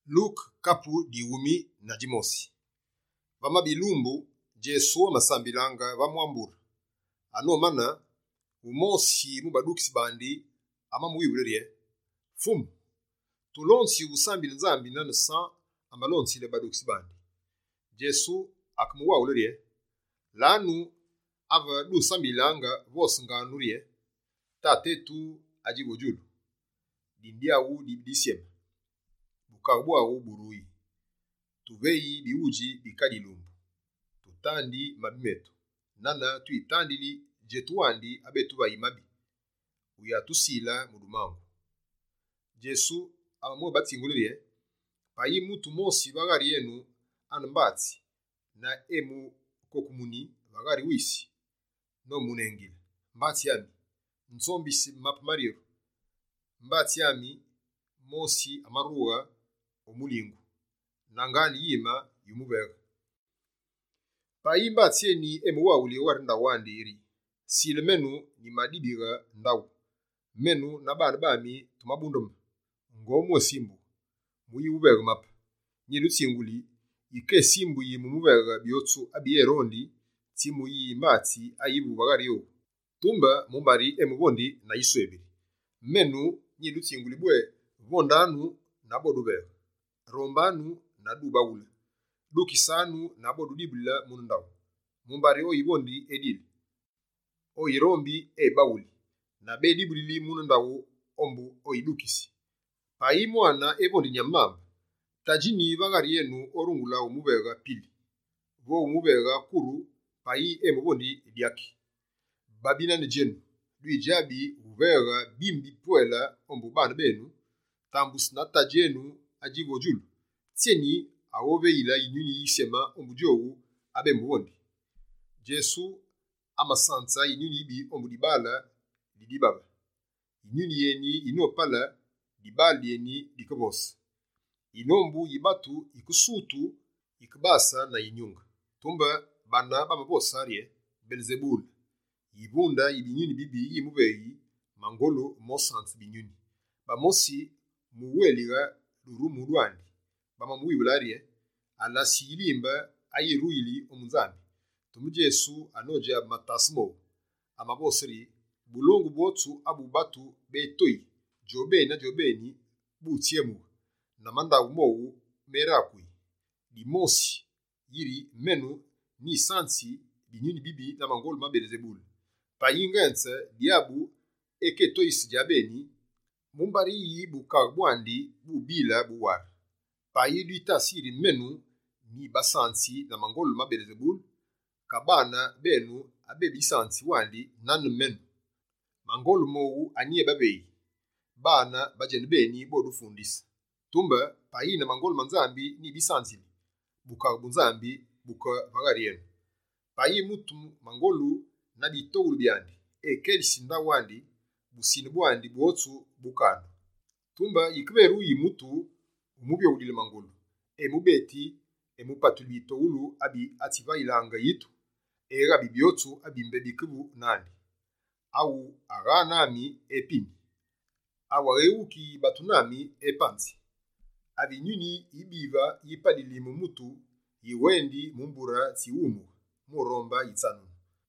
Luke kapu diwumi na dimosi. Vama bilumbu Jesu amasambilanga vamwambura. Ano mana umosi mubadukisi bandi ama muwibulerie. Fumu tulonsi usambile nzambi nana sa amalonsi le badukisi bandi. Jesu akamuwa ulerie. Lanu ava du sambilanga vos nganurie. Tatetu ajibojulu. Dindiawu dibdisiema. Bukagbuawu burui. Tuvei biuji bikadilumbu. Tutandi mabimetu. Nana tuitandili jetuandi abetuwa imabi. Uyatusila mudumangu. Jesu amamu batingulirie. Payi mutu mosi bagari yenu anambati. Na emu kokumuni bagari wisi. No munengile. Mbati yami. Nzombisi mapamariru. Mbati yami mosi amaruga omulingu. Nangani yima yumubega. Payi mbati yeni emu wawuli warinda wandi iri. Sile menu ni madibiga ndawu. Menu nabana bami tumabundum. Ngomu simbu. Muyi ubega mapa. Nyilu tinguli. Ike simbu yi mumubega biotu abiye rondi. Timu yi mbati ayibu bagari yo. Tumba mumbari emu bondi na iswebiri. Menu nyilu tinguli bwe vondanu na bodubega. Rombanu na dubawula. Dukisanu na bodudibula mundawu. Mumbari oyibondi edili. Oyirombi bawuli. Na bedibulili mundawu ombu oyidukisi. Payi mwana ebondi nyamamba. Tajini bagari yenu orungula umubega pili. Vo umubega kuru payi bondi diaki. Babina ni jenu. Luijabi uvega bimbi puela ombu bana benu. Tambus na tajenu ajivo julu. Tieni awobe ila inyuni isema ombu jowu abe mwondi. Jesu amasansa inyuni ibi ombu dibala didibaba. Inyuni yeni inopala dibali yeni dikabos. Inombu yibatu ikusutu ikabasa na inyunga. Tumba bana bamabosarie Belzebul. Yibunda ibinyuni bibi yimubeyi mangolo mosansi binyuni. Bamosi muweliga lurumu luandi. Bama muwibularie alasi ilimba ayiruili omunzambi. Tumu Jesu anoja matasmo amabosri bulongu botu abu batu betoi jobe na jobeni butiemu na manda umowu merakui dimosi yiri menu ni sansi binyuni bibi na mangolo mabelzebul payingense diabu eke toisi jabeni mumbari yi bukagbuandi bubila buwar payidu itasiri menu ni basansi na mangolo mabelzebul kabana benu abebi sansi wandi nanu menu mangolo mowu anie babei bana bajeni beni bodu fundisa tumba payi na mangolo manzambi ni bisansi buka bunzambi buka vagarien payi mutu mangolu na bitowulu byandi kelisinda wandi busini bwandi bwotu bukana tumba yikberu yimutu umubyo udile mangolu mubeti mupatuli bitowulu abi ativa ilanga yitu gabi byotu abimbe bikubu nandi au aganami epini awageuki batunami epanzi abinyuni ibiva yipalili mumutu yiwendi mumbura tiumu muromba yitsanu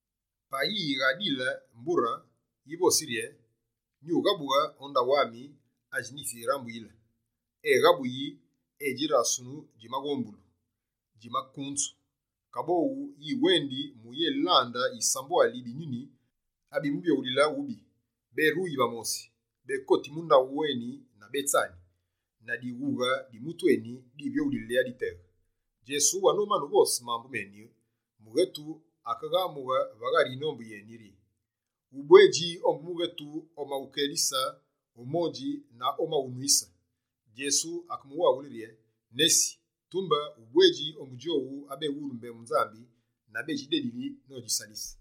payi gadila mbura yibosirie nyugabuga onda wami ajinisi rambuila gabuyi ejirasunu jimagombulu jimakunzu kabowu yiwendi muyelanda isamboali binyuni abimubyo ulila ubi beru yibamosi bekoti munda uweni na betsani na diwuga dimutweni dibyo ulilea ditega Jesu wanomanu bose mambu meni mugetu akagamuga bagari nombu yeniri ubweji omugetu omaukelisa omoji na omaunuisa Jesu akumuwa ulirie nesi tumba ubweji omujowu abe urumbe mzambi na bejidedili no jisalisi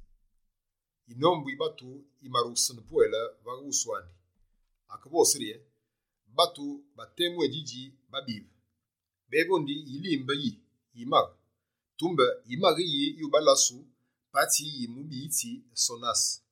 inombu ibatu imarusu npuela vaguswandi akabosirie batu batemu ejiji babiba bebondi ilimba yimaga tumba yimaga yubalasu pati yimubiti sonas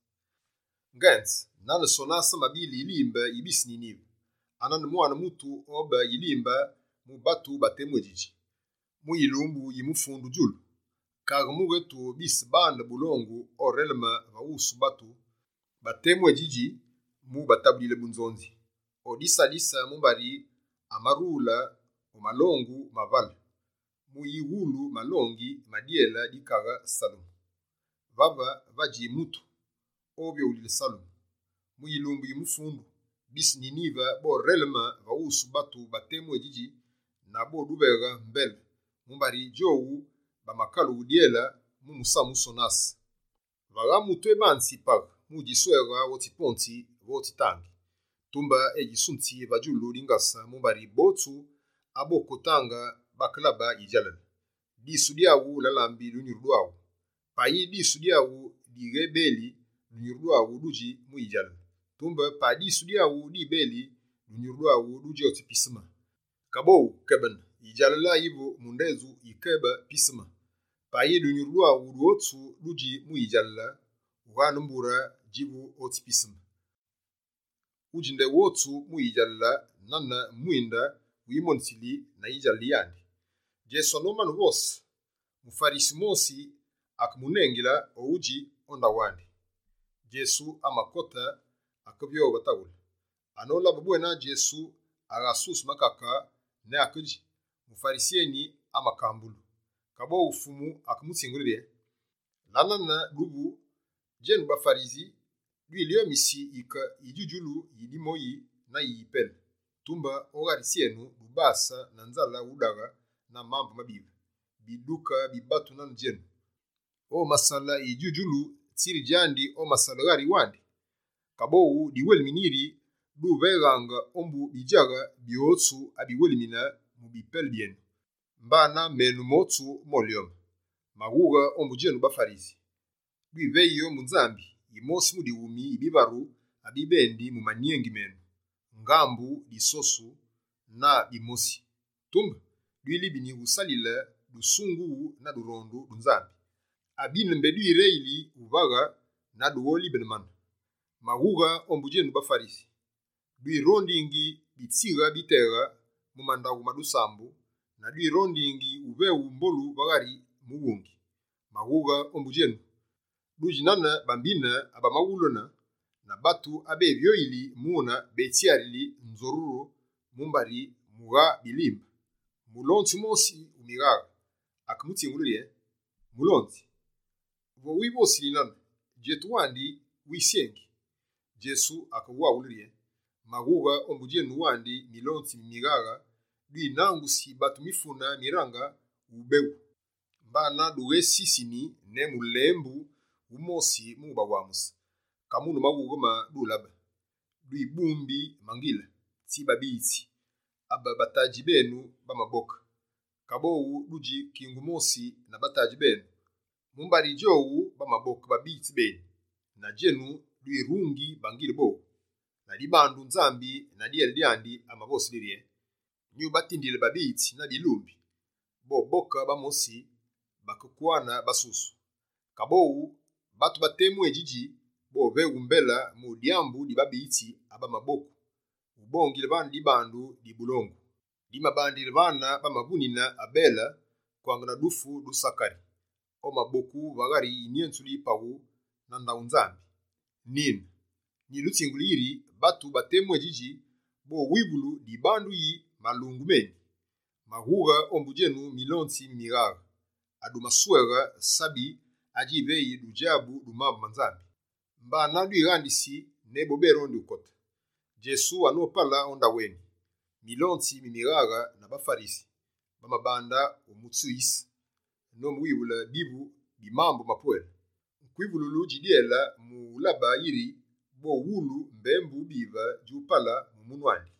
ngant nana sonas mabili ilimba ibisniniba anan mwana mutu oba yilimba mu batu batemwe jiji. Mu ilumbu yimufundu julu. Kaga mugetu bis banda bulongo orelma vausu batu batemwe jiji mu batabulile bunzonzi. Odisa mumbari amarula omalongu mavala. Mu yiwulu malongi madiela dikaga Salumu. Vava vaji mutu obyo ulile Salumu. Mu ilumbu yimufundu bis Niniva bo relma vausu batu batemwe jiji na bo dubega mbele. Mumbari jowu bamakalu udiela mu musamu sonasi. Vaga mutwe bansi paga mu jiswega woti ponti woti tangi. Tumba ejisunti vajulu lingasa mumbari botu abo kotanga baklaba ijalal. Disu diawu lalambi lunyurduawu. Payi disu diawu digebeli lunyurduawu duji mu ijalal. Tumba pa disu diawu di beli lunyurduawu duji oti pisma. Kabou keben ijalala ibu mundezu ikeba pisma. Payi lunyurduawu duotu duji mu ijalala uganumbura jibu oti pisma. Ujinde wotu mu ijalala nana muinda uimontili na ijali yandi. Jesu nomanu vos mufarisi mosi akumunengila ouji onda wandi. Jesu amakota akabyo batawula. Anola babuena Jesu agasus makaka ne akuji. Mufarisieni amakambulu. Kabo ufumu akumutsingulie. Lanana dubu jen bafarizi duilio misi ika ijujulu yidimoyi na yipel. Tumba ogarisienu dubasa na nzala udaga na mambo mabiba. Biduka bibatu na njenu. O masala ijujulu tiri jandi o masala gari wandi. Kabou diwel miniri du veganga ombu bijaga biotsu abiwel mina mubipel bienu. Mbana menu motu molium. Maguga ombu jenu bafarizi. Du veyo munzambi. Imosi mudiwumi ibibaru abibendi mumaniengi menu. Ngambu disosu na bimosi. Tumba duili bini usalile dusungu na durondu dunzambi. Abine mbedu ireili uvaga na duoli benman. Maguga ombujenu bafarisi. Duirondingi bitiga bitega mumandagu madusambu na duirondingi uveu mbolu bagari muwungi. Maguga ombujenu. Dujinana bambina abamawulona na batu abevyo ili muna betiarili nzoruro mumbari muga bilimba. Mulonzi mosi umigaga. Akumuti ngulie. Mulonzi. Vo wibosi linana. Jetuwandi wisiengi. Jesu akawa ulie. Maguga ombujenu wandi milonzi migaga. Dui nangusi batu mifuna miranga ubeu. Mbana duwe sisini ne mulembu umosi mubawamusa. Kamunu magugoma dulaba. Dui bumbi mangila. Tiba biti. Aba bataji benu bamaboka. Kabou duji kingumosi na bataji benu. Mumbari jowu bamaboka babiti benu. Na jenu duirungi bangile bo. Na dibandu nzambi na diandi amabosi lirie. Nyu batindile babiti na bilumbi. Bo boka bamosi bakukwana basusu. Kabou batu batemu ejiji bo vegu mbela mu diambu di babiti aba maboku. Ubongile bana dibandu di bulongo. Dima bandile bana bamabunina abela kwangana dufu dusakari. O maboku vagari iniensuli pawu na ndaunzambi. Ni lutinguliri batu batemu ejiji bo wibulu di bandu yi malungumeni. Mahuga ombujenu milonzi miraga. Adu masuega sabi ajivei dujabu dumabu manzambi. Mba nandu irandisi nebo berondi ukota. Jesu anopala onda weni. Milonzi mimiraga na bafarisi. Bamabanda umutsuisi. Nomu wibula bibu bimambo mapuela. Kwibululu jidiela mu laba iri bo wulu mbembu biva jupala mumunwandi.